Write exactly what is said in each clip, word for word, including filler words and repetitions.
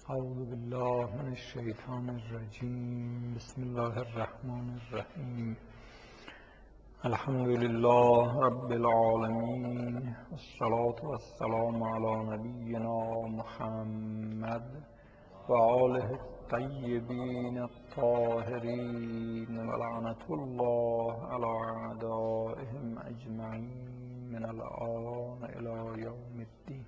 اعوذ بالله من الشیطان الرجیم. بسم الله الرحمن الرحیم. الحمد لله رب العالمین، والصلاة والسلام علی نبینا محمد و آله الطیبین الطاهرین و لعنة الله علی اعدائهم اجمعین من الآن الی یوم الدین.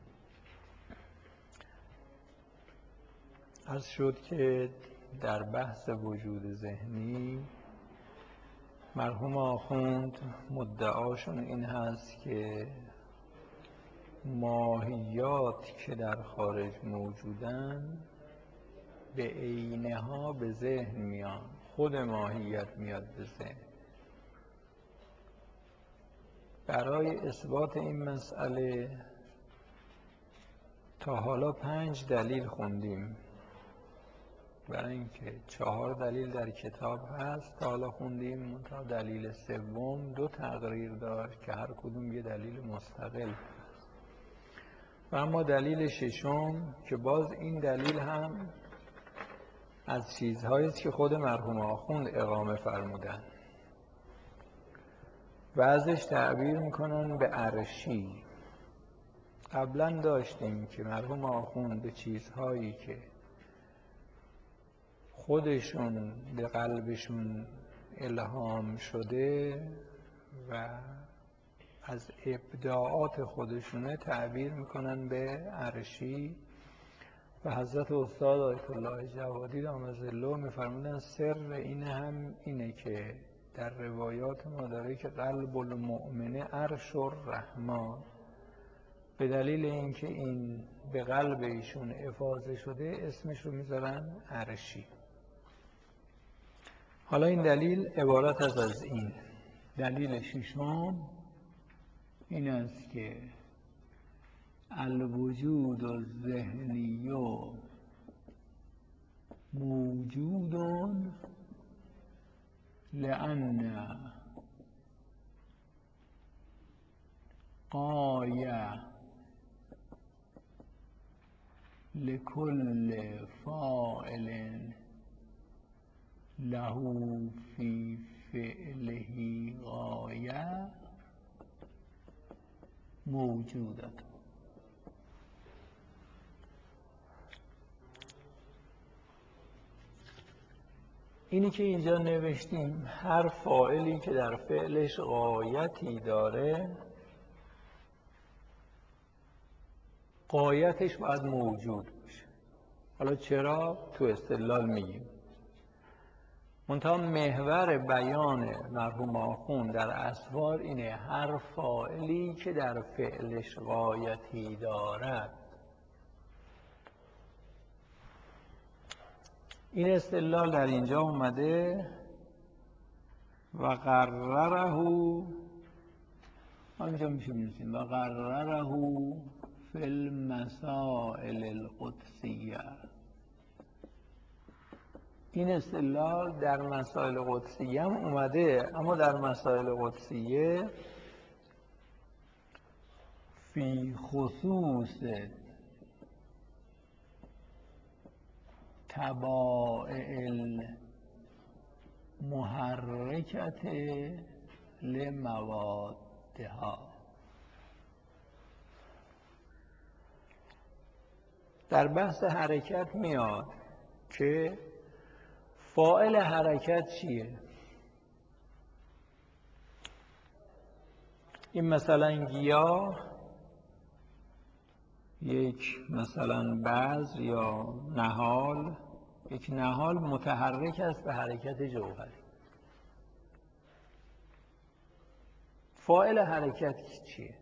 عرض شد که در بحث وجود ذهنی مرحوم آخوند مدعاشون این هست که ماهیات که در خارج موجودن به عینها به ذهن میان، خود ماهیت میاد به ذهن. برای اثبات این مسئله تا حالا پنج دلیل خوندیم، برای اینکه چهار دلیل در کتاب هست تا حالا خوندیم، تا دلیل سوم دو تقریر داشت که هر کدوم یه دلیل مستقل. و اما دلیل ششم که باز این دلیل هم از چیزهایی که خود مرحوم آخوند اقامه فرمودن و ازش تعبیر میکنن به عرشی. قبلا داشتیم که مرحوم آخوند به چیزهایی که خودشون به قلبشون الهام شده و از ابداعات خودشونه تعبیر میکنن به عرشی. و حضرت استاد آیت الله جوادی دام ظله میفرمودن سر این هم اینه که در روایات ما داره که قلب المؤمن عرش الرحمن، به دلیل اینکه این به قلب ایشون افاضه شده اسمش رو میذارن عرشی. حالا این دلیل عبارت از از این. دلیل ششم این است که الوجود الذهنی موجود لأن غایه لكل فاعل له فی فعله غایه موجودت. اینی که اینجا نوشتیم هر فاعلی که در فعلش غایتی داره غایتش باید موجود باشه. حالا چرا؟ تو استدلال میگیم. منتها محور بیان مرحوم آخوند در اسوار اینه هر فاعلی که در فعلش غایتی دارد. این استدلال در اینجا اومده و قرره همینجا میشه بنویسیم و قرره فی المسائل القدسیه. این استدلال در مسائل قدسیه هم اومده، اما در مسائل قدسیه فی خصوص طبائع المحرکت لموادها. در بحث حرکت میاد که فاعل حرکت چیه؟ این مثلا گیاه، یک مثلا بذر یا نهال، یک نهال متحرک است به حرکت جوهری. فاعل حرکت چیه؟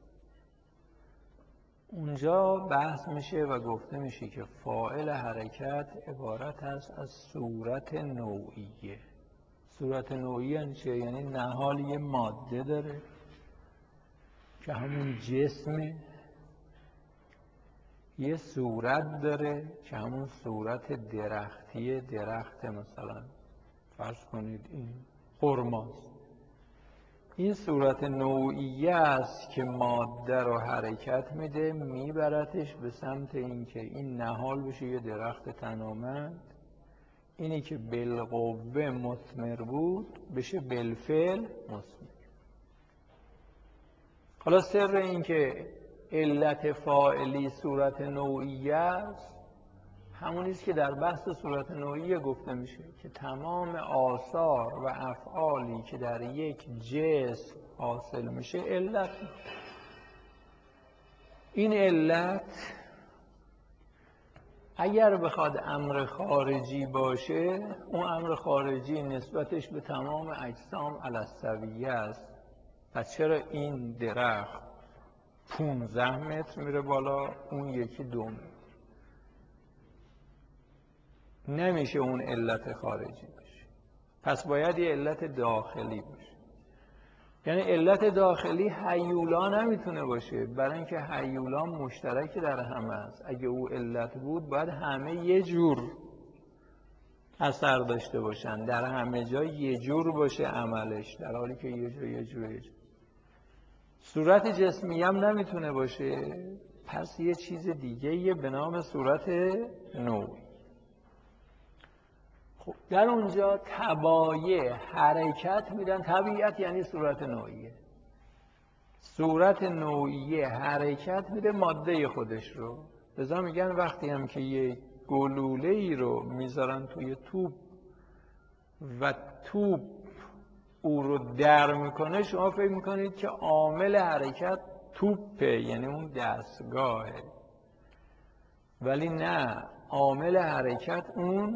اونجا بحث میشه و گفته میشه که فاعل حرکت عبارت است از صورت نوعیه. صورت نوعیه یعنی چه؟ یعنی نهال یه ماده داره که همون جسمه، یه صورت داره که همون صورت درختیه، درخت مثلا فرض کنید این خرماست. این صورت نوعیه است که ماده رو حرکت میده، میبرتش به سمت اینکه این نهال بشه یه درخت تنومند، اینی که بالقوه مثمر بود بشه بالفعل مثمر. حالا سر این که علت فاعلی صورت نوعیه است همون است که در بحث صورت نوعیه گفته میشه که تمام آثار و افعالی که در یک جسم حاصل میشه علت. این علت اگر بخواد امر خارجی باشه، اون امر خارجی نسبتش به تمام اجسام علی السویه است. پس چرا این درخت پونزده متر میره بالا، اون یکی دو متر؟ نمیشه اون علت خارجی باشه، پس باید یه علت داخلی باشه. یعنی علت داخلی هیولا نمیتونه باشه، برای اینکه هیولا مشترک در همه است. اگه او علت بود باید همه یه جور اثر داشته باشن، در همه جا یه جور باشه عملش، در حالی که یه جا یه جور یه جور. صورت جسمی هم نمیتونه باشه، پس یه چیز دیگه یه به نام صورت نوعی. خب در اونجا تبایع حرکت میدن. طبیعت یعنی صورت نوعیه. صورت نوعیه حرکت میده ماده خودش رو. لذا میگن وقتی هم که یه گلوله ای رو میذارن توی توپ و توپ او رو در میکنه، شما فکر میکنید که عامل حرکت توپه، یعنی اون دستگاهه، ولی نه، عامل حرکت اون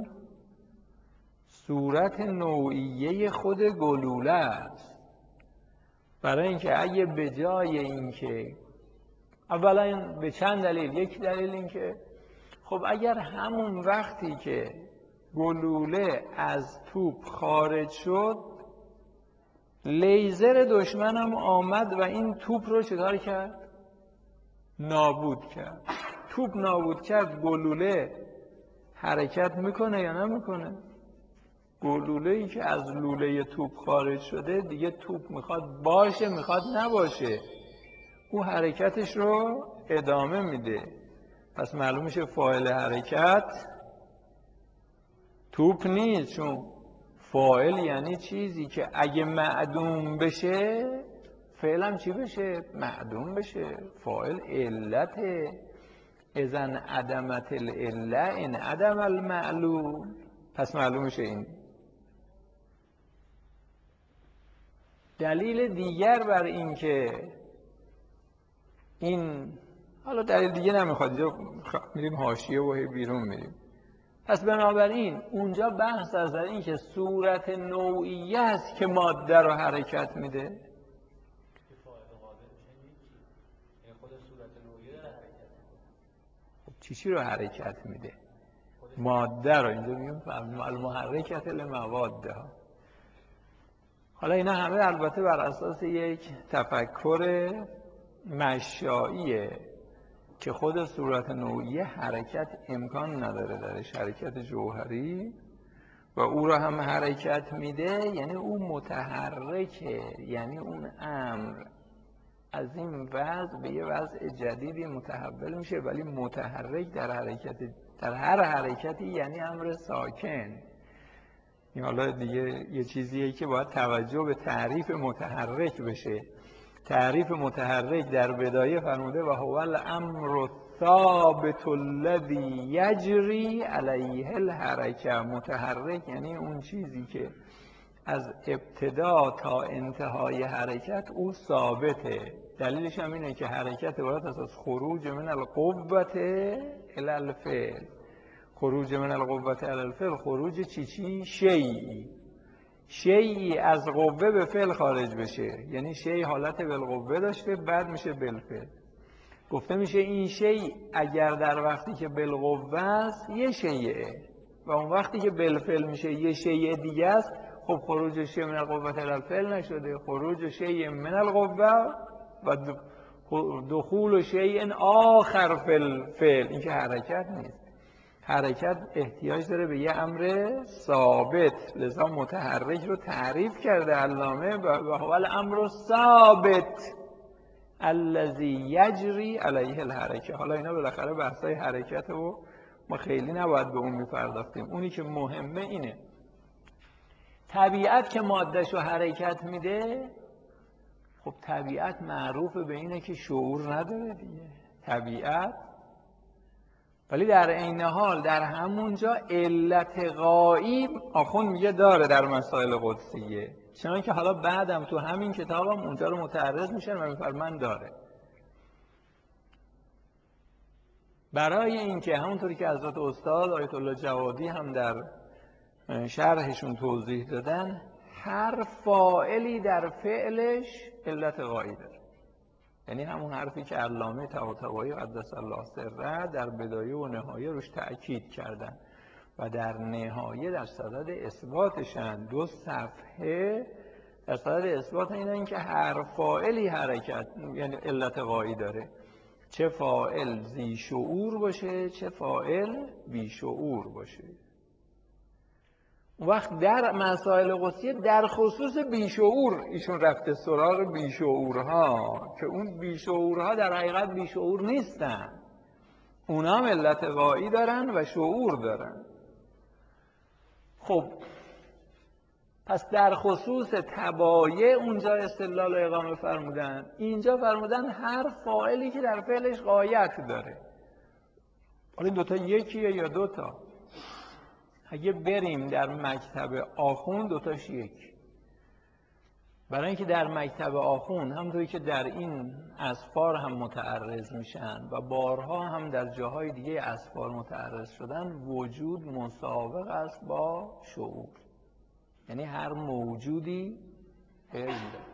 صورت نوعیه خود گلوله است. برای اینکه اگه به جای اینکه اولا به چند دلیل، یک دلیل اینکه خب اگر همون وقتی که گلوله از توپ خارج شد لیزر دشمنم آمد و این توپ رو چطور کرد؟ نابود کرد. توپ نابود کرد، گلوله حرکت میکنه یا نمیکنه؟ گلوله ای که از لوله توپ خارج شده دیگه توپ میخواد باشه میخواد نباشه، او حرکتش رو ادامه میده. پس معلوم میشه فاعل حرکت توپ نیست، چون فاعل یعنی چیزی که اگه معدوم بشه فعلا چی بشه؟ معدوم بشه. فاعل علته. اذن عدمت العله ان عدم المعلوم. پس معلوم میشه این. دلیل دیگر بر این که این، حالا دلیل دیگه نمیخواد، میریم حاشیه و هی بیرون میریم. پس بنابراین اونجا بحث از این که صورت نوعیه است که ماده رو حرکت میده. خب چی چی رو حرکت میده؟ ماده رو. اینجا میگیم المحرکت لمواده ها. حالا اینا همه البته بر اساس یک تفکر مشاییه که خود صورت نوعیه حرکت امکان نداره درش، حرکت جوهری، و او را هم حرکت میده، یعنی او متحرکه، یعنی اون امر از این وضع به یه وضع جدیدی متحول میشه، ولی متحرک در حرکت، در هر حرکتی یعنی امر ساکن. این حالا دیگه یه چیزیه که باید توجه به تعریف متحرک بشه. تعریف متحرک در بدایه فرموده و هو الامر الثابت الذی یجری علیه الحرکه. متحرک یعنی اون چیزی که از ابتدا تا انتهای حرکت او ثابته. دلیلش هم اینه که حرکت باید از خروج من القوة الی الفعل. خروج من القوة الی الفعل، خروج چی چی؟ شیئی. شیئی از قوه به فعل خارج بشه، یعنی شیء حالت بالقوه داشته بعد میشه بالفعل. گفته میشه این شیء اگر در وقتی که بالقوه است یه شیئه و اون وقتی که بالفعل میشه یه شیء دیگه است، خب خروج شیء من القوه الی الفعل نشده، خروج شیء من القوه و دخول شیء آخر فی الفعل. این که حرکت نیست. حرکت احتیاج داره به یه امر ثابت، لذا متحرک رو تعریف کرده علامه و هو الامر ثابت الذی یجری علیه الحرکه. حالا اینا بالاخره بحثای حرکت و ما خیلی نباید به اون میپرداختیم. اونی که مهمه اینه طبیعت که مادهش رو حرکت میده، خب طبیعت معروف به اینه که شعور نداره دیگه طبیعت، ولی در عین حال در همونجا علت غایب آخوند میگه داره در مسائل قدسیه، چنان که حالا بعدم تو همین کتابم اونجا رو متعرض میشن و میفرمان داره. برای اینکه همونطوری که حضرت استاد آیت الله جوادی هم در شرحشون توضیح دادن، هر فاعلی در فعلش علت غایی داره. یعنی همون حرفی که علامه طباطبایی قدس الله سره در بدایه و نهایه روش تأکید کردن و در نهایه در صدد اثباتشن، دو صفحه در صدد اثبات اینن که هر فاعلی حرکت یعنی علت غایی داره، چه فاعل ذی شعور باشه چه فاعل بی شعور باشه. وقت در مسائل قدسیه در خصوص بیشعور ایشون رفته سراغ بیشعورها که اون بیشعورها در حقیقت بیشعور نیستن، اونا هم علت غایی دارن و شعور دارن. خب پس در خصوص تبایع اونجا استدلال و اقامه فرمودن، اینجا فرمودن هر فاعلی که در فعلش غایت داره. حالا این دوتا یکیه یا دوتا؟ اگه بریم در مکتب آخوند دوتاش یک، برای اینکه در مکتب آخوند همونطوری که در این اسفار هم متعرض میشن و بارها هم در جاهای دیگه اسفار متعرض شدن، وجود مسابق است با شعور. یعنی هر موجودی علم داره،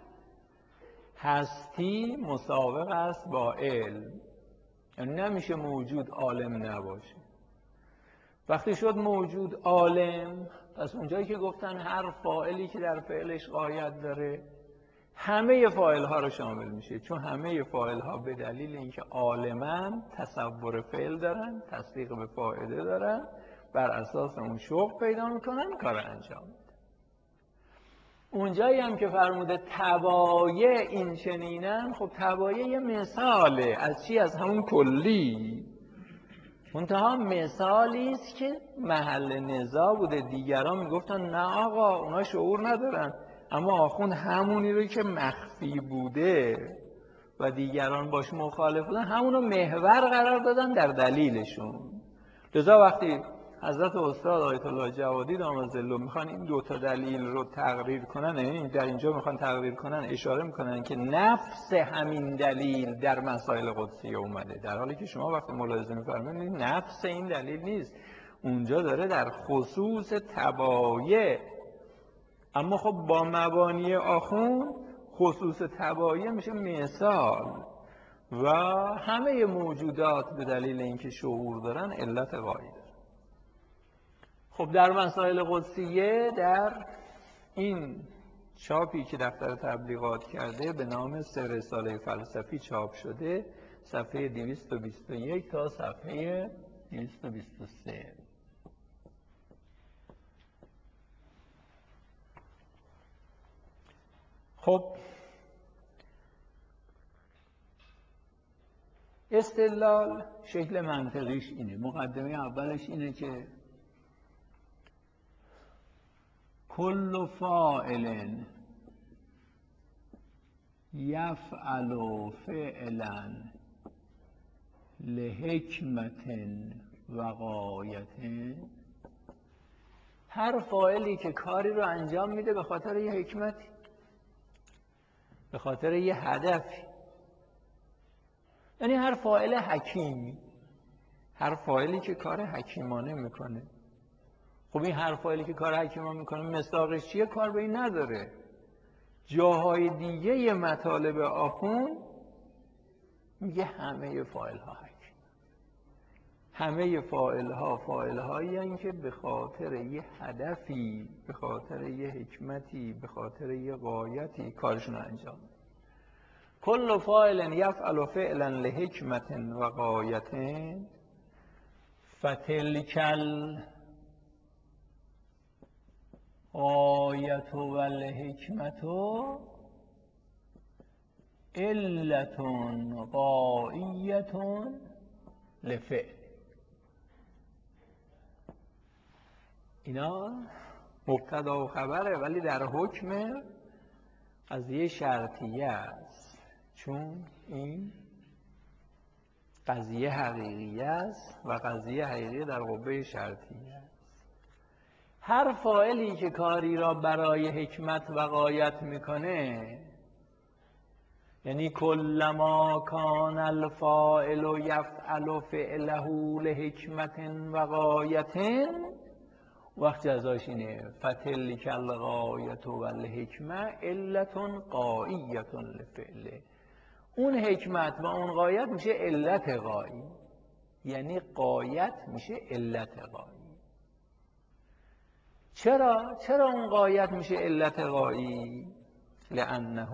هستی مسابق است با علم، یعنی نمیشه موجود عالم نباشه. وقتی شد موجود عالم، پس اونجایی که گفتن هر فاعلی که در فعلش غایت داره همه فاعل ها رو شامل میشه، چون همه فاعل ها به دلیل اینکه عالمن تصور فعل دارن، تصدیق به فاعله دارن، بر اساس اون شوق پیدا میکنن، کار انجام میدن. اونجایی هم که فرموده تبایع این چنینن، خب تبایع یه مثاله از چی؟ از همون کلی. منتها مثالی است که محل نزاع بوده. دیگران میگفتن نه آقا اونا شعور ندارن، اما آخوند همونی رو که مخفی بوده و دیگران باش مخالف بودن همونو محور قرار دادن در دلیلشون. لذا وقتی حضرت استاد آیت الله جوادی دامت ظله میخوان این دوتا دلیل رو تقریر کنن، یعنی در اینجا میخوان تقریر کنن، اشاره میکنن که نفس همین دلیل در مسائل قدسیه اومده، در حالی که شما وقتی ملاحظه میفرمایید نفس این دلیل نیست، اونجا داره در خصوص تبایع. اما خب با مبانی آخوند خصوص تبایع میشه مثال و همه موجودات به دلیل اینکه شعور دارن علت غایی دارن. خب در مسائل قدسیه در این چاپی که دفتر تبلیغات کرده به نام سه رساله فلسفی چاپ شده، صفحه دویست و بیست و یک تا صفحه دویست و بیست و سه. خب استدلال شکل منطقیش اینه، مقدمه اولش اینه که کل فاعل یفعل فعلا لحکمت و غایت، هر فاعلی که کاری رو انجام میده به خاطر یه حکمتی، به خاطر یه هدفی، یعنی هر فاعل حکیمی، هر فاعلی که کار حکیمانه میکنه. خب این هر فاعلی که کار حکیمانه میکنه مصداقش چیه؟ کار به این نداره. جاهای دیگه مطالب آخوند میگه همه فاعل ها حکیم، همه فاعل ها فاعل هایی هستند که به خاطر یه هدفی، به خاطر یه حکمتی، به خاطر یه غایتی کارشون انجام میدن. کل فاعل یفعل فعلا لحکمت و غایت فتلک الغایة والحکمة علة غایة لفعل. اینا مبتدا و خبره ولی در حکم قضیه شرطیه است، چون این قضیه حقیقی است و قضیه حقیقی در قوه شرطیه است. هر فاعلی که کاری را برای حکمت و غایت میکنه، یعنی کلما کان الفاعل یفعل فعله لحکمت و غایت، وقت جزاش اینه فتلک الغایة والحکمة علة غایة لفعله. اون حکمت و اون غایت میشه علت غایی، یعنی غایت میشه علت غایی. چرا؟ چرا اون غایت میشه علت غایی؟ لأنه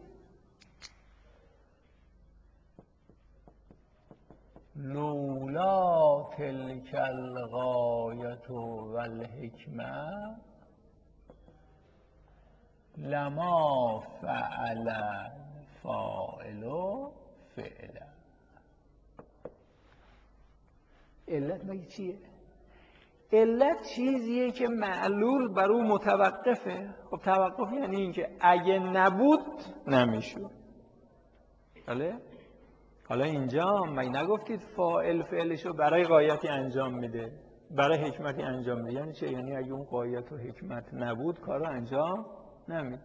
لولا تلک الغایة والحکمة لما فعل فاعل فعلا. علت مگه چیه؟ علت چیزیه که معلول بر او متوقفه. خب توقف یعنی این که اگه نبود نمیشود. بله؟ حالا اینجا مگه نگفتید فاعل فعلشو برای غایتی انجام میده، برای حکمتی انجام میده؟ یعنی چه؟ یعنی اگه اون غایت و حکمت نبود کارو انجام نمیده.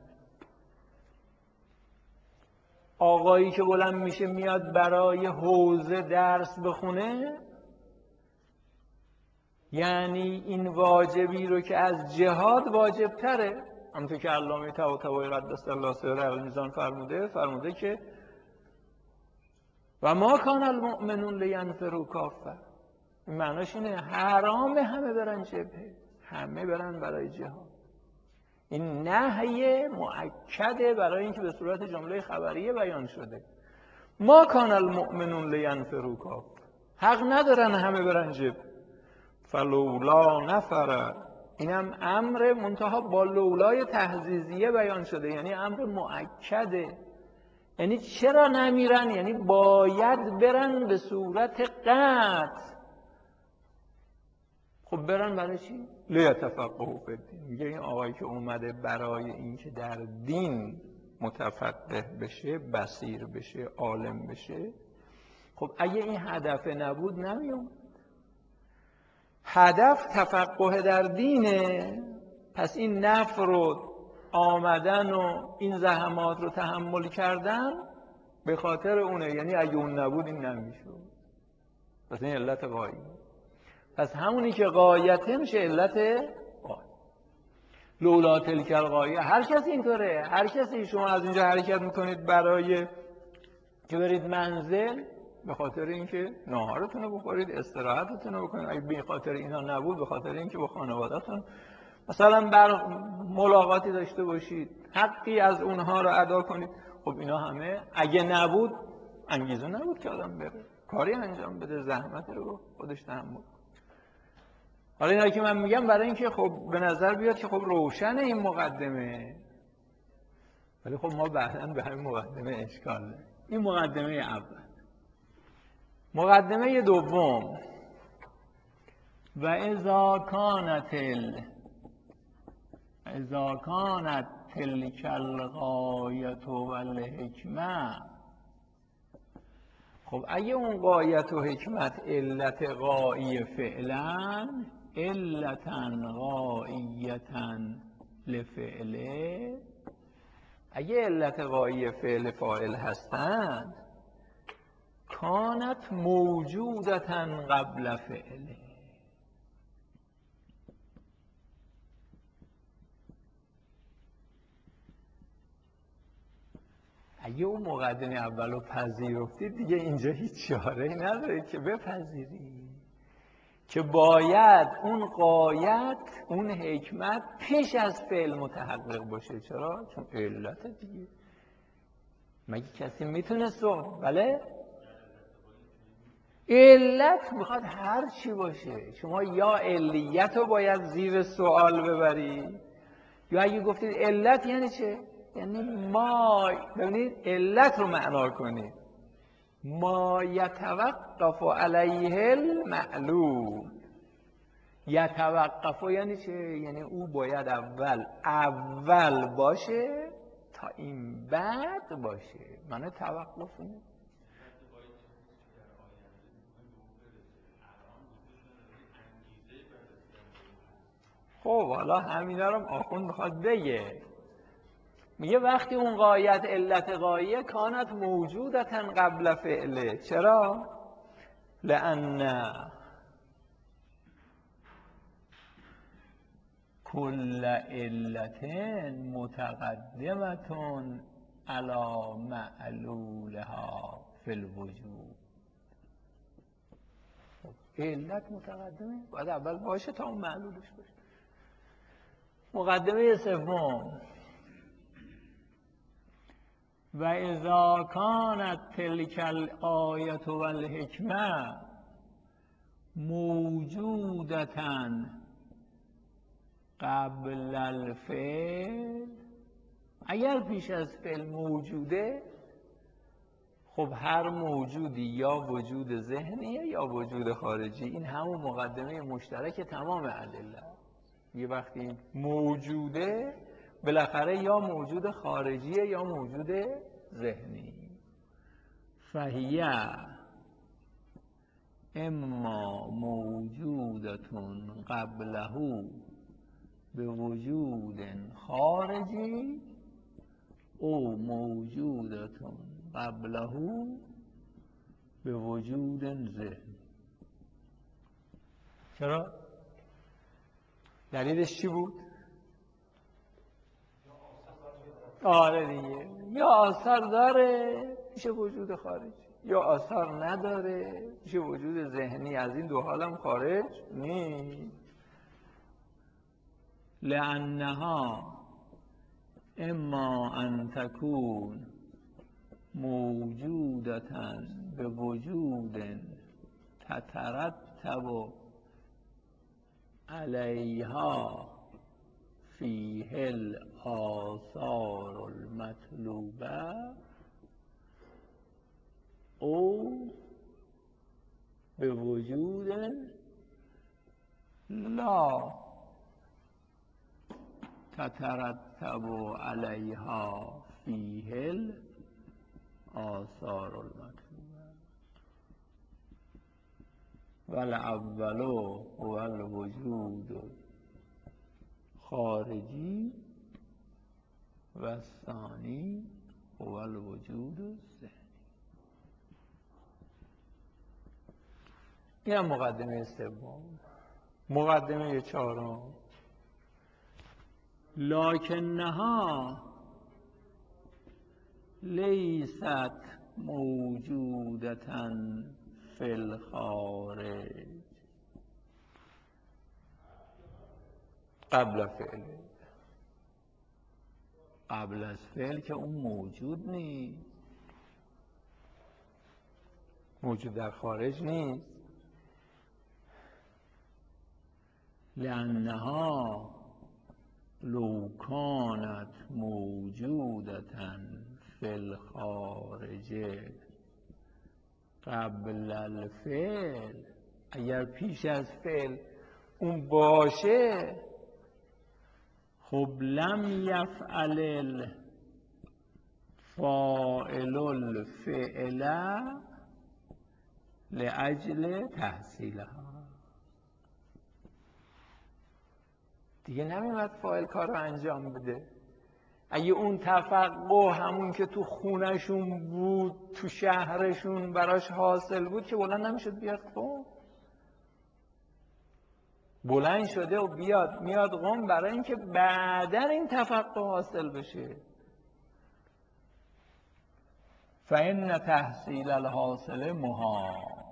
آقایی که بلند میشه میاد برای حوزه درس بخونه، یعنی این واجبی رو که از جهاد واجب تره، همونطور که علامه طباطبایی قدس الله سره المیزان فرموده فرموده که و ما کان المؤمنون لینفروا کافه. این معناش اینه حرام همه برن جبهه، همه برن برای جهاد. این نهی مؤکده برای اینکه به صورت جمله خبریه بیان شده. ما کان المؤمنون لینفروا کافه، حق ندارن همه برن جبهه. فلولا نفر، اینم امر منتها با لولای تحزیزیه بیان شده، یعنی امر مؤکده. یعنی چرا نمیرن؟ یعنی باید برن به صورت قطع. خب برن برای چی؟ لیتفقهوا فی الدین. میگه این آقایی که اومده برای اینکه در دین متفقه بشه، بصیر بشه، عالم بشه، خب اگه این هدف نبود نمیومد. هدف تفقه در دینه، پس این نفر رو آمدن و این زحمات رو تحمل کردن به خاطر اونه. یعنی اگه اون نبود این نمیشود. پس این علت غایی. پس همونی که غایته میشه علت غایی. لولا تلک الغایه. هر کسی اینطوره. هر کسی شما از اینجا حرکت میکنید برای که برید منزل، به خاطر اینکه ناهارتون رو بخورید، استراحتتون رو بکنید. اگه به خاطر اینا نبود، به خاطر اینکه با خانواده‌تون مثلا بر ملاقاتی داشته باشید، حقی از اونها رو ادا کنید، خب اینا همه اگه نبود انگیزه نبود که آدم بره کاری انجام بده، زحمتی رو خودش تحمل. حالا اینا که من میگم برای اینکه خب به نظر بیاد که خب روشن این مقدمه، ولی خب ما بعداً به همین مقدمه اشکال داریم. این مقدمه اول. مقدمه دوم، و اذا کانت ال اذا کانت تلک الغایة والحکمة. خب اگه اون غایت و حکمت علت غایی فعلا، علتا غایتا لفعله، اگه علت غایی فعل فاعل هستند، کانت موجودتا قبل فعله. اگه اون مقدمه اولو پذیرفتید دیگه اینجا هیچ چاره‌ای ندارید که بپذیرید که باید اون غایت، اون حکمت پیش از فعل متحقق باشه. چرا؟ چون علت دیگه. مگه کسی میتونه سو؟ بله؟ علت میخواد هر چی باشه. شما یا علیت رو باید زیر سوال ببرید، یا اگه گفتید علت یعنی چه؟ یعنی ما، ببینید علت رو معنا کنید. ما یتوقف علیه المعلوم. یتوقف یعنی چه؟ یعنی او باید اول اول باشه تا این بعد باشه. معنی توقف اینه. خب حالا همینا رو آخوند میخواد بگه. میگه وقتی اون غایت علت غایه کانت موجودتن قبل فعله. چرا؟ لأن کل علت متقدمتون علی معلولها فی الوجود. علت متقدمه باید اول باشه تا اون معلولش باشه. مقدمه سوم، و اذا کانت تلک الآیه و الحکمه موجودتا قبل الفعل، اگر پیش از فعل موجوده، خب هر موجودی یا وجود ذهنیه یا وجود خارجی. این همون مقدمه مشترک تمام ادله. یه وقتی موجوده بالاخره یا موجود خارجیه یا موجود ذهنی. فهیه اما موجودتون قبله به وجود خارجی او موجودتون قبله به وجود ذهنی. چرا؟ دلیلش چی بود؟ آره دیگه، یا آثار داره میشه وجود خارجی، یا آثار نداره میشه وجود ذهنی. از این دو حالم خارج نیست. لأنها اما ان تکون موجودتا به وجود تترتب علیها فیه الآثار المطلوبه او به وجود لا تترتب علیها فیه الآثار المطلوبه والاول هو الوجود خارجی و الثانی هو الوجود الذهنی. این هم مقدمه سوم. مقدمه چهارم، لکنها لیست موجودتا فی الخارج قبل فعل. قبل از فعل که اون موجود نیست، موجود در خارج نیست. لأنها لو كانت موجودتا فی الخارج قبل الفعل، اگر پیش از فعل اون باشه، خب لم یفعل الفاعل الفعل لأجل تحصیلها. دیگه نمی‌اومد فاعل کار رو انجام بده. اگه اون تفقه همون که تو خونهشون بود، تو شهرشون براش حاصل بود، که بلند نمیشد بیاد قم. بلند شده و بیاد میاد قم برای اینکه بعداً این تفقه حاصل بشه. فإن تحصیل الحاصل محال.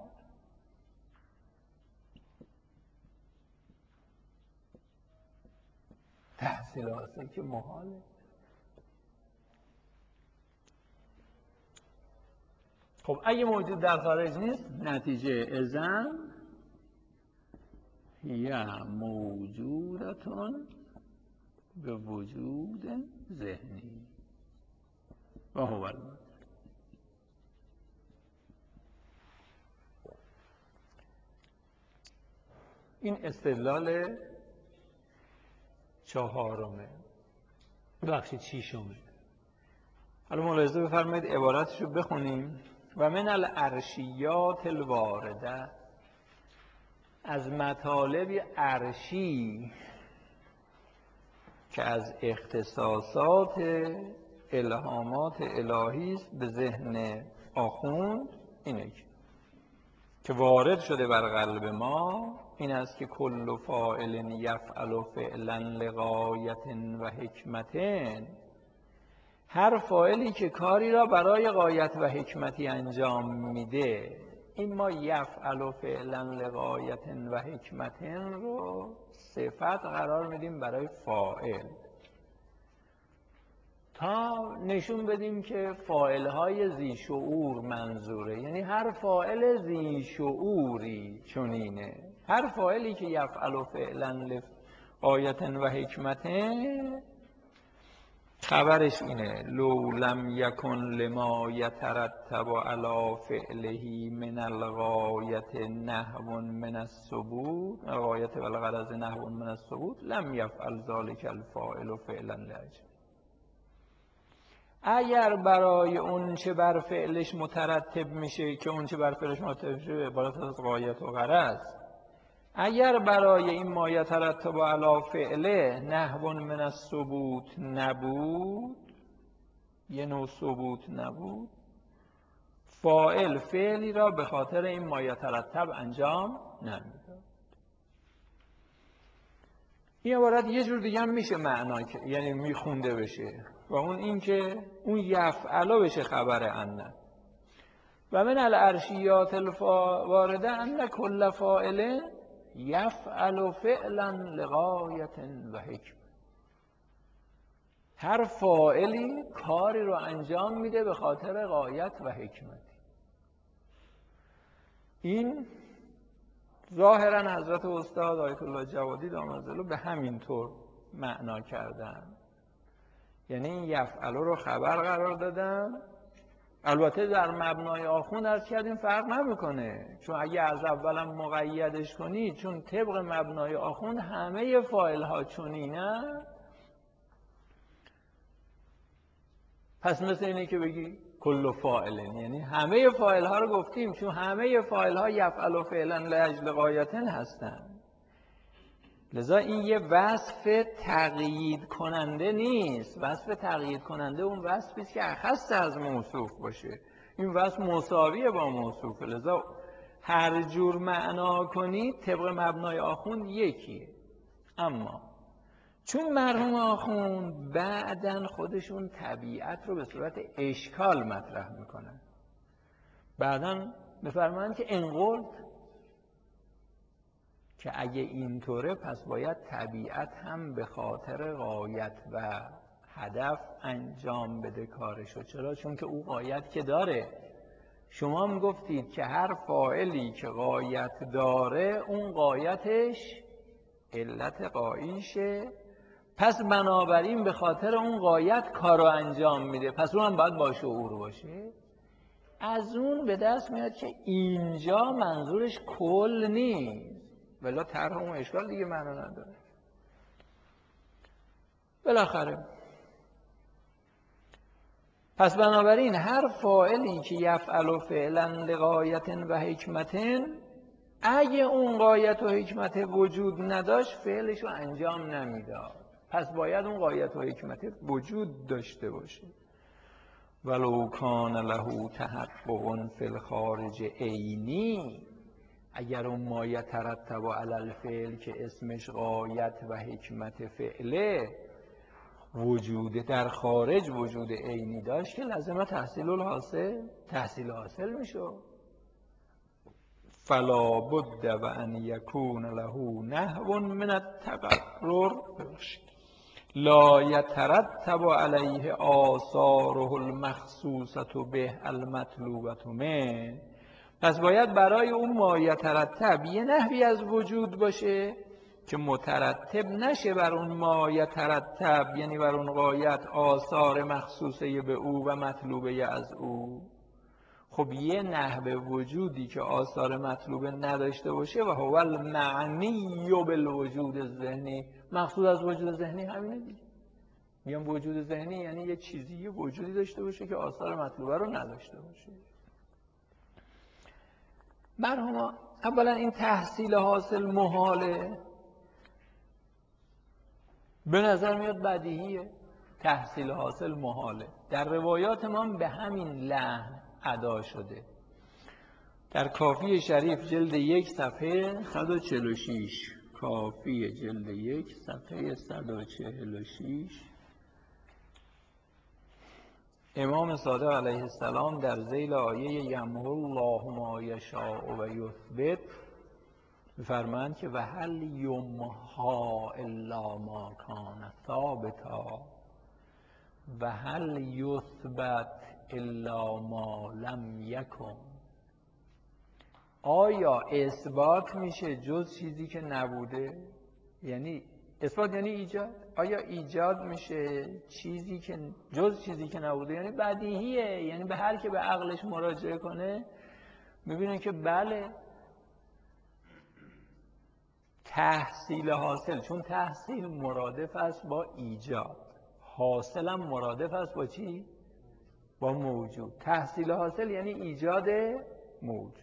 تحصیل حاصل که محاله. خب اگه موجود در خارج نیست، نتیجه ازن یا موجودتون به وجود ذهنی و هو المطلق. این استدلال چهارمه، بخشید شیشمه. حالا ملاحظه بفرمایید عبارتشو بخونیم. و من العرشیات الوارده، از مطالب عرشی که از اختصاصات الهامات الهی است به ذهن آخوند، اینه که وارد شده بر قلب ما، این است که کل فاعل یفعل فعلا لغایت و حکمت، هر فاعلی که کاری را برای غایت و حکمتی انجام میده. این ما یفعل فعلا لغایت و حکمت رو صفت قرار میدیم برای فاعل تا نشون بدیم که فاعل‌های ذی شعور منظوره، یعنی هر فاعل ذی شعوری چنینه. هر فاعلی که یفعل فعلا لغایت و حکمت، خبرش اینه لو لم یکن لما یترتب علی فعله من الغایت نحو من الثبوت، الغایت و الغرض نحو من الثبوت، لم یفعل ذلک الفاعل فعلا لاجل. اگر برای اون چه بر فعلش مترتب میشه، که اون چه بر فعلش مترتب میشه عبارت از غایت و غرض، اگر برای این ما یترتب علی فعله نحو من الثبوت نبود، یه نوع ثبوت نبود، فاعل فعلی را به خاطر این ما یترتب انجام نمیداد. این عبارت یه جور دیگه هم میشه معنا، یعنی میخونده بشه، و اون این که اون یفعلا بشه خبر انه. و من العرشیات الوارده ان کل فاعل یفعل فعلا لغایت و حکمت، هر فاعلی کاری رو انجام میده به خاطر غایت و حکمتی. این ظاهرا حضرت استاد آیت الله جوادی دامن‌الظل به همین طور معنا کردن، یعنی این یفعل رو خبر قرار دادن. البته در مبنای آخوند عرض کردیم فرق نمیکنه، چون اگه از اولم مقیدش کنید، چون طبق مبنای آخوند همه فاعل ها چنینه، پس مثل اینه که بگی کل فاعلن، یعنی همه فاعل ها رو گفتیم، چون همه فاعل ها یفعل فعلا لاجل غایتن هستن. لذا این یه وصف تقیید کننده نیست. وصف تقیید کننده اون وصفی است که اخص از موصوف باشه. این وصف مساویه با موصوفه، لذا هر جور معنا کنید طبق مبنای آخوند یکیه. اما چون مرحوم آخوند بعدن خودشون طبیعت رو به صورت اشکال مطرح میکنن، بعدن بفرمایند که انقلت، که اگه اینطوره پس باید طبیعت هم به خاطر غایت و هدف انجام بده کارشو. چرا؟ چون که او غایت که داره. شما هم گفتید که هر فاعلی که غایت داره اون غایتش علت غاییشه، پس بنابراین به خاطر اون غایت کارو انجام میده، پس اون هم باید با شعور باشه. از اون به دست میاد که اینجا منظورش کل نیست، ولی طرح اون اشکال دیگه معنا نداره. بالاخره پس بنابراین هر فاعلی که یفعل فعلا لغایت و حکمت، اگه اون غایت و حکمت وجود نداشت فعلش رو انجام نمیداد، پس باید اون غایت و حکمت وجود داشته باشه. ولو کان له تحقق فی الخارج عینی، اگر اون ما یترتب علی الفعل که اسمش غایت و حکمت فعله وجود در خارج وجود عینی داشت، که لازمه تحصیل الحاصل تحصیل حاصل میشه. فلا بد و ان یکون له نحو من التقرر، لا یترتب علیه آثاره المخصوصة به المطلوبة من. پس باید برای اون ما یترتب یه نحوی از وجود باشه که مترتب نشه بر اون ما یترتب، یعنی بر اون غایت، آثار مخصوصه به او و مطلوبه از او. خب یه نحو وجودی که آثار مطلوبه نداشته باشه و هو المعنی بالوجود الذهنی، مقصود از وجود ذهنی همینه دیگه. میگم وجود ذهنی یعنی یه چیزی، یه وجودی داشته باشه که آثار مطلوبه رو نداشته باشه. مرحوما اولا این تحصیل حاصل محاله، به نظر میاد بدیهیه. تحصیل حاصل محاله. در روایات ما به همین لحن ادا شده. در کافی شریف جلد یک صفحه صد و چهل و شش، کافی جلد یک صفحه صد و چهل و شش، امام صادق علیه السلام در ذیل آیه یمحو الله ما یشاء و یثبت می‌فرمایند که و هل یمحا الا ما کان ثابتا و هل یثبت الا ما لم یکن. آیا اثبات میشه جز چیزی که نبوده؟ یعنی اثبات یعنی ایجاد. آیا ایجاد میشه چیزی که جز چیزی که نبوده؟ یعنی بدیهیه، یعنی به هر که به عقلش مراجعه کنه میبینه که بله. تحصیل حاصل، چون تحصیل مرادف است با ایجاد، حاصل هم مرادف است با چی؟ با موجود. تحصیل حاصل یعنی ایجاد موجود.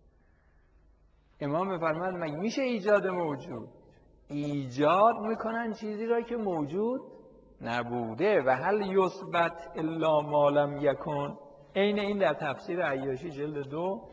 امام بفرماید مگه میشه ایجاد موجود؟ ایجاد میکنن چیزی را که موجود نبوده. و هل یثبت الا ما لم یکن. عین این در تفسیر عیاشی جلد دو،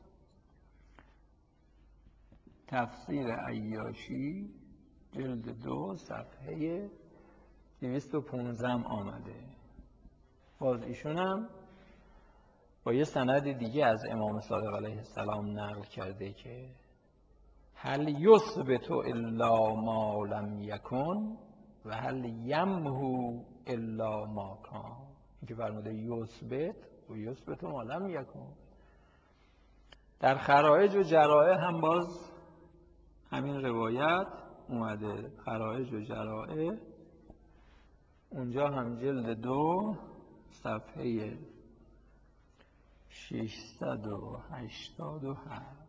تفسیر عیاشی جلد دو صفحه دویست و پانزده آمده. باز ایشون هم با یه سند دیگه از امام صادق علیه السلام نقل کرده که هل یثبت الا ما لم یکن و هل یمحو الا ما کان. این که فرموده یثبت و یثبت ما لم یکن. در خرائج و جرائع هم باز همین روایت اومده. خرائج و جرائع اونجا هم جلد دو صفحه ششصد و هشتاد و هفت.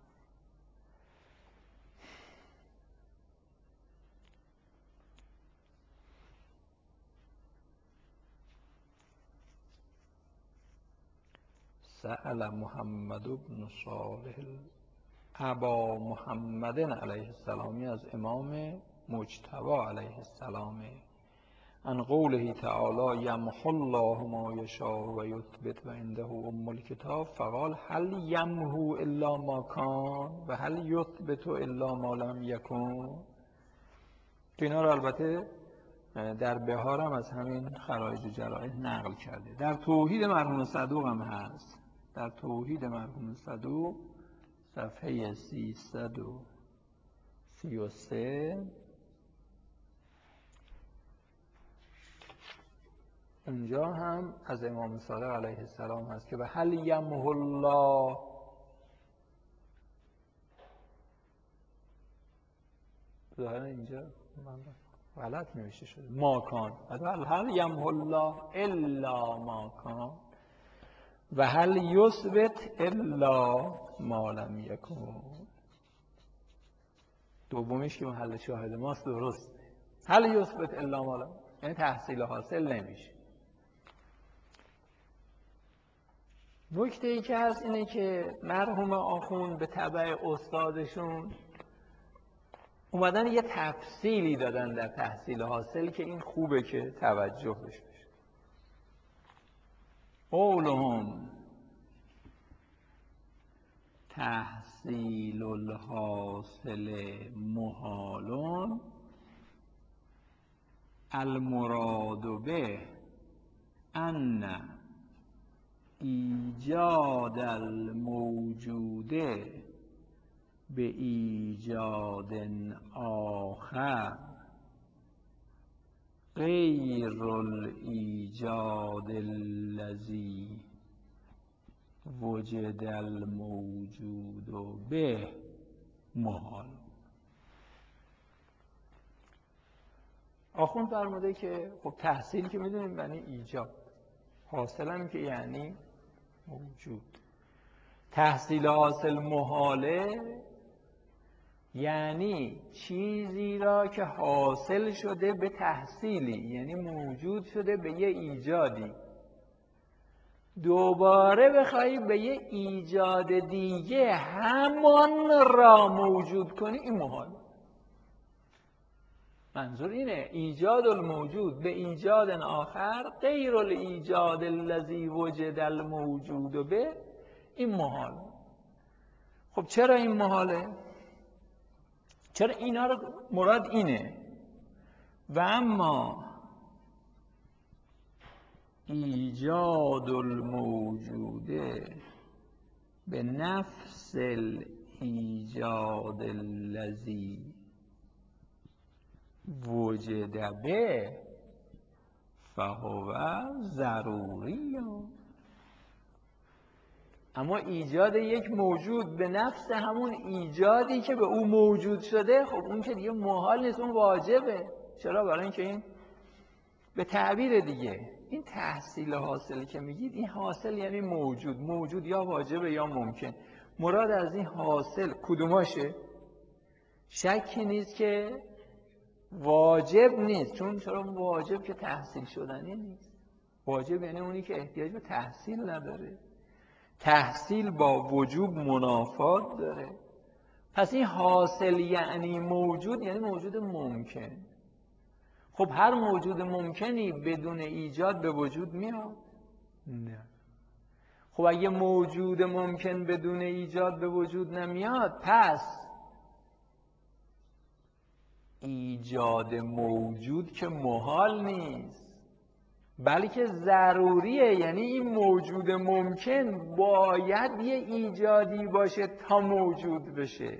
سأل محمد بن صالح ابا محمد علیه السلامی از امام مجتبی علیه السلام عن قوله تعالی یمحو الله ما یشاء و یثبت و عنده ام الکتاب فقال هل یمحو الا ما کان و هل یثبت الا ما لم یکن. که اینا رو البته در بهار هم از همین خرائج و جرائع نقل کرده. در توحید مرحوم صدوق هم هست. در توحید مرحوم صدوق صفحه سیصد و سی و سه اونجا هم از امام صادق علیه السلام هست که به هل یمحو الله ظاهرا اینجا غلط نوشته شده ما کان، هل یمحو الله الا ما کان و هل یثبت الا ما لم یکن. دومیش که محل شاهد ماست درسته. هل یثبت الا ما لم، یعنی تحصیل حاصل نمیشه. نکته ای که هست اینه که مرحوم آخوند به تبع استادشون اومدن یه تفصیلی دادن در تحصیل حاصل که این خوبه که توجه بشه. قولهم تحصیل الحاصل محال المراد به ان ایجاد الموجود به ایجاد آخر غیر الایجاد الذی وجد الموجود به محال. آخوند فرموده که خب تحصیل که میدونیم یعنی ایجاد، حاصل هم که یعنی موجود. تحصیل حاصل محاله یعنی چیزی را که حاصل شده به تحصیلی، یعنی موجود شده به یه ایجادی، دوباره بخوایی به یه ایجاد دیگه همان را موجود کنی، این محال. منظور اینه ایجاد الموجود به ایجاد آخر غیر الایجاد الذی وجد الموجود به، این محال. خب چرا این محاله؟ چرا اینا رو مراد اینه؟ و اما ایجاد الموجوده به نفس الایجاد الذی وجد به فهو ضروری. اما ایجاد یک موجود به نفس همون ایجادی که به او موجود شده، خب اون که دیگه محال نیست، اون واجبه. چرا؟ برای اینکه این به تعبیر دیگه این تحصیل حاصلی که میگید، این حاصل یعنی موجود. موجود یا واجبه یا ممکن. مراد از این حاصل کدوماشه؟ شکی نیست که واجب نیست. چون چرا واجب که تحصیل شدنی نیست. واجب یعنی اونی که احتیاج به تحصیل نداره. تحصیل با وجوب منافات داره. پس این حاصل یعنی موجود، یعنی موجود ممکن. خب هر موجود ممکنی بدون ایجاد به وجود میاد؟ نه. خب اگه موجود ممکن بدون ایجاد به وجود نمیاد، پس ایجاد موجود که محال نیست بلکه ضروریه. یعنی این موجود ممکن باید یه ایجادی باشه تا موجود بشه.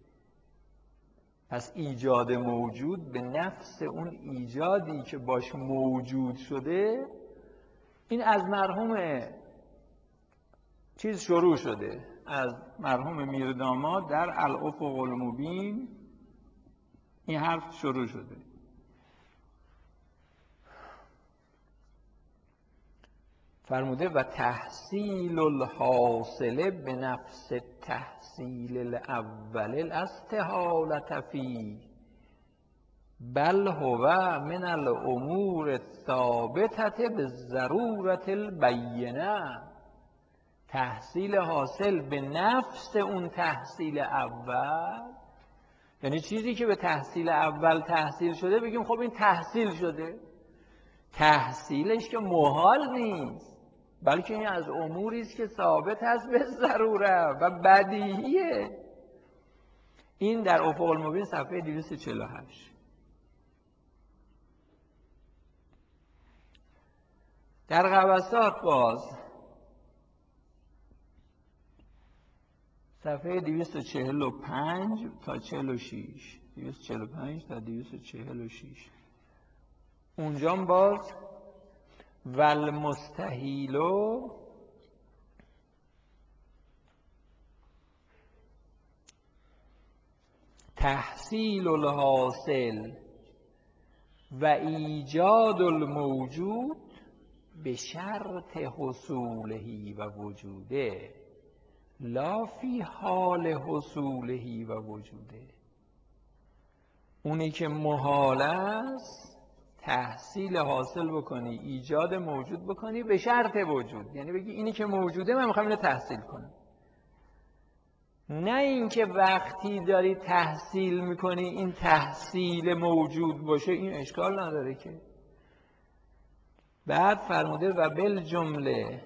پس ایجاد موجود به نفس اون ایجادی که باش موجود شده، این از مرحوم چیز شروع شده، از مرحوم میرداماد در الافق المبین این حرف شروع شده. فرموده و تحصیل الحاصل به نفس تحصیل الاول الاستحالة فی بل هو من الامور الثابتة بالضرورة البینه. تحصیل حاصل به نفس اون تحصیل اول، یعنی چیزی که به تحصیل اول تحصیل شده بگیم خب این تحصیل شده. تحصیلش که محال نیست بلکه این از اموری است که ثابت است به ضروره و بدیهیه. این در افق المبین صفحه دویست و چهل و هشت. در قبسات باز صفحه دویست و چهل و پنج تا چهل و شش، دویست و چهل و پنج تا دویست و چهل و شش، اونجا باز والمستحیل تحصیل الحاصل و ایجاد الموجود به شرط حصوله و وجوده لا فی حال حصوله و وجوده. اونی که محال است تحصیل حاصل بکنی، ایجاد موجود بکنی به شرط وجود، یعنی بگی اینی که موجوده من میخوام اینو تحصیل کنم. نه اینکه وقتی داری تحصیل میکنی این تحصیل موجود باشه، این اشکال نداره که. بعد فرموده و بالجمله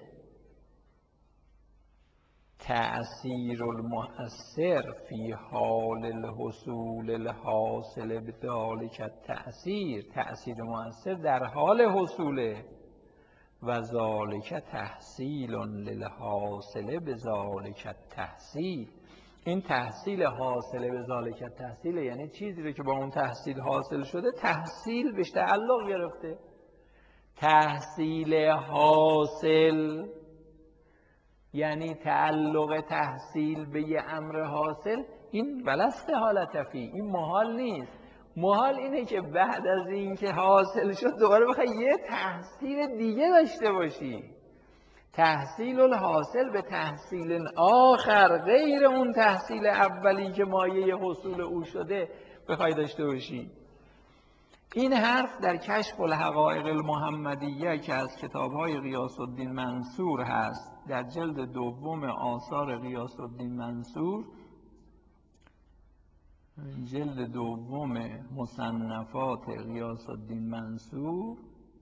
تأثیر المؤثر فی حال الحصول الحاصل بذالک التأثیر، تأثیر مؤثر در حال حصوله و ذالک تحصیل للحاصل بذالک التحصیل، این تحصیل حاصله به ذالک تحصیل، یعنی چیزی رو که با اون تحصیل حاصل شده تحصیل بهش تعلق گرفته. تحصیل حاصل یعنی تعلق تحصیل به یه امر حاصل، این ولست حالت فی، این محال نیست. محال اینه که بعد از این که حاصل شد دوباره بخوای یه تحصیل دیگه داشته باشی. تحصیل الحاصل به تحصیل آخر غیر اون تحصیل اولی که مایه حصول او شده بخوای داشته باشی. این حرف در کشف الحقایق المحمدیه که از کتاب‌های غیاث الدین منصور هست، در جلد دوم آثار غیاث الدین منصور، جلد دوم مصنفات غیاث الدین منصور،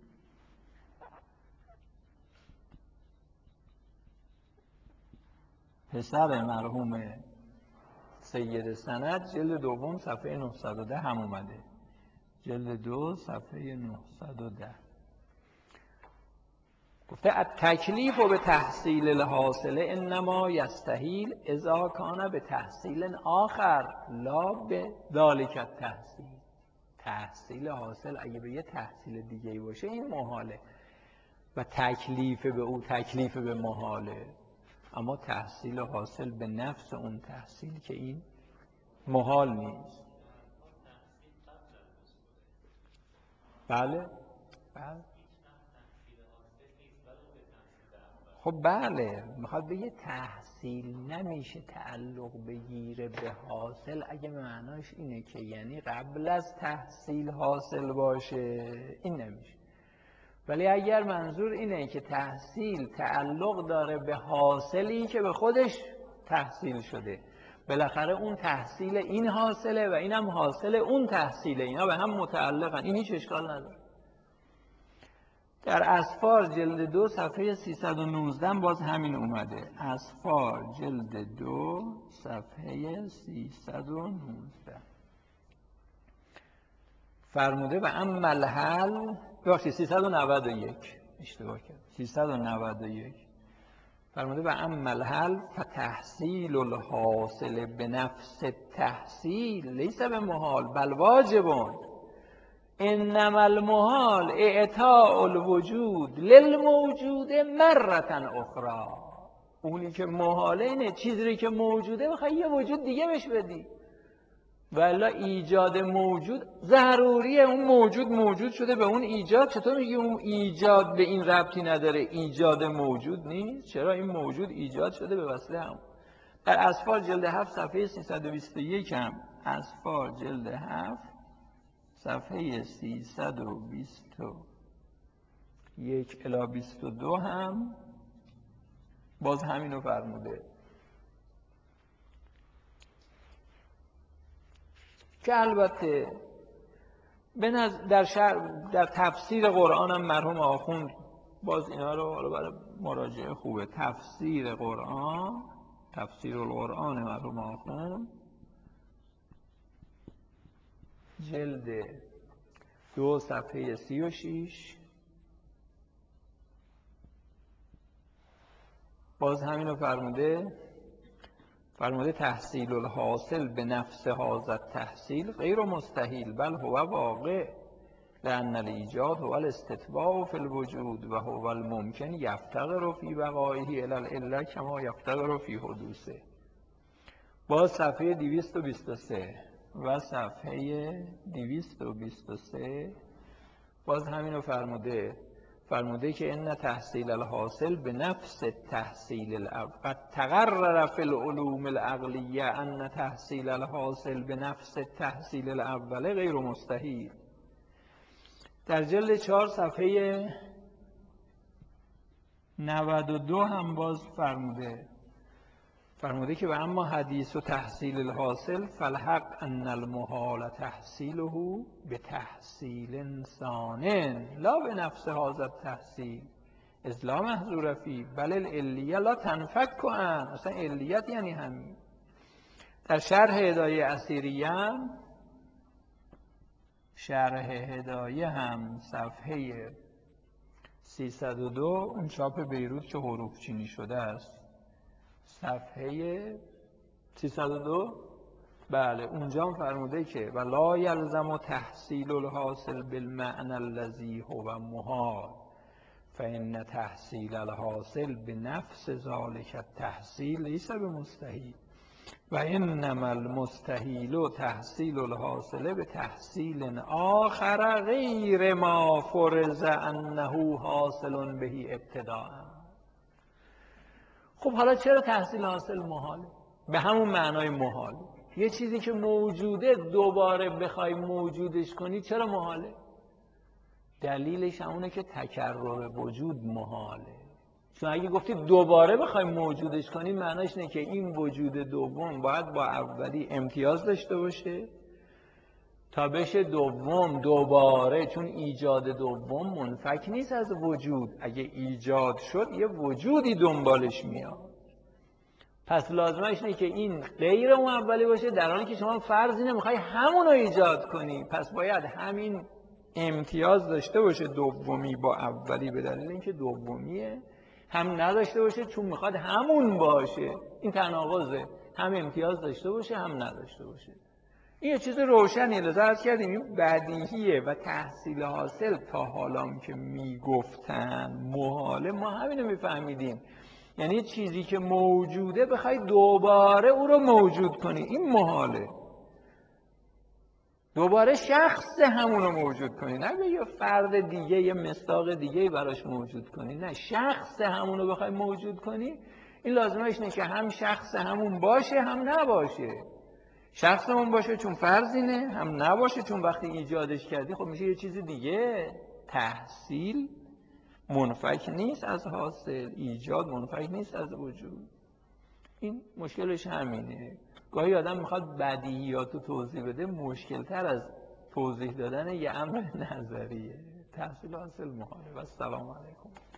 پسر مرحوم سید سند، جلد دوم صفحه نهصد و ده هم اومده. جلد دو صفحه نهصد و ده گفته التکلیف به تحصیل الحاصل انما یستحیل اذا کان به تحصیل آخر لا به ذالک التحصیل. تحصیل حاصل اگه به یه تحصیل دیگه باشه این محاله و تکلیف به او تکلیف به محاله، اما تحصیل حاصل به نفس اون تحصیل که این محال نیست. بله بله خب بله، میخواد به یه تحصیل نمیشه تعلق بگیره به حاصل اگه معناش اینه که یعنی قبل از تحصیل حاصل باشه، این نمیشه. ولی اگر منظور اینه که تحصیل تعلق داره به حاصلی که به خودش تحصیل شده، بالاخره اون تحصیل این حاصله و اینم حاصل اون تحصیله، اینا به هم متعلقن، این هیچ اشکال نداره. در اسفار جلد دو صفحه سیصد و نوزده باز همین اومده. اسفار جلد دو صفحه سیصد و نوزده فرموده و اما الحل، ببخشید سیصد و نود و یک، اشتباه کردم، سیصد و نود و یک فرموده و اما الحل فتحصیل الحاصل به نفس تحصیل لیس به محال بل واجبون، انما المحال اعطاء الوجود للموجود مرة اخرى. اونی که محاله اینه چیزی که موجوده بخوای یه وجود دیگه بهش بدی، والا ایجاد موجود ضروریه. اون موجود موجود شده به اون ایجاد، چطور میگی اون ایجاد به این ربطی نداره ایجاد موجود نیست؟ چرا این موجود ایجاد شده به وسیله هم. در اسفار جلد هفت صفحه سیصد و بیست و یک هم، اسفار جلد هفت صفحه سیصد و بیست و یک الی بیست و دو هم باز همینو فرموده که البته در, در تفسیر قرآن هم مرحوم آخوند باز اینا رو حالا برای مراجعه خوبه. تفسیر قرآن، تفسیر القرآن مرحوم آخوند جلد دو صفحه سی و شیش باز همینو فرموده. فرموده تحصیل الحاصل به نفس هذا التحصیل غیر مستحیل بل هو واقع، لأن الایجاد هو الاستتباع فی الوجود و هو الممکن یفتقر فی بقائه الی العله کما یفتقر فی حدوثه. باز صفحه دویست و بیست و سه و صفحه دویست و بیست و سه باز همینو فرموده. فرموده که ان تحصیل الحاصل به نفس تحصیل الاول قد تقرر فی العلوم العقلیه ان تحصیل الحاصل به نفس تحصیل الاول غیر مستحیل. در جلد چهار صفحه نود و دو هم باز فرموده. فرموده که و اما حدیث و تحصیل الحاصل فالحق ان المحال تحصیله به تحصیل انسان لا به نفس هذا التحصیل اذ لا محظور فی بل العلیه لا تنفک عن. اصلا علیت یعنی همین. در شرح هدایه اسیریه هم شرح هدایه هم صفحه سیصد و دو اون چاپ بیروت که حروف چینی شده است، صفحه سیصد و دو بله اونجا هم فرموده که و لا یلزم تحصیل الحاصل بالمعنى الذی هو محال فإن تحصیل الحاصل بنفس ذلك التحصیل لیس بمستحیل و انما المستحیل تحصیل الحاصل به تحصیل آخر غیر ما فرض انه حاصل به ابتداء. خب حالا چرا تحصیل حاصل محاله؟ به همون معنای محال. یه چیزی که موجوده دوباره بخوای موجودش کنی چرا محاله؟ دلیلش همونه که تکرر وجود محاله. چون اگه گفتی دوباره بخوای موجودش کنی معناش اینه که این وجود دوم باید با اولی امتیاز داشته باشه تا بشه دوم دوباره، چون ایجاد دوم منفک نیست از وجود. اگه ایجاد شد یه وجودی دنبالش میاد، پس لازمش اینه که این غیر اون اولی باشه، در حالی که شما فرض اینه میخوای همون رو ایجاد کنی، پس باید همین امتیاز داشته باشه دومی با اولی، به دلیل اینکه دومیه هم نداشته باشه چون میخواد همون باشه. این تناقضه، هم امتیاز داشته باشه هم نداشته باشه. این یه چیز روشنیه، لذا عرض کردیم این بدیهیه و تحصیل حاصل تا حالا که میگفتن محاله ما همینو میفهمیدیم، یعنی چیزی که موجوده بخوای دوباره او رو موجود کنی، این محاله. دوباره شخص همون رو موجود کنی، نه به یه فرد دیگه یه مصداق دیگه براش موجود کنی، نه شخص همون رو بخوای موجود کنی. این لازمش اینه که هم شخص همون باشه هم نباشه. شخص همون باشه چون فرض اینه، هم نباشه چون وقتی ایجادش کردی خب میشه یه چیز دیگه. تحصیل منفک نیست از حاصل، ایجاد منفک نیست از وجود. این مشکلش همینه. گاهی آدم میخواد بدیهیات رو توضیح بده، مشکلتر از توضیح دادن یه امر نظریه. تحصیل حاصل محاله. و السلام علیکم.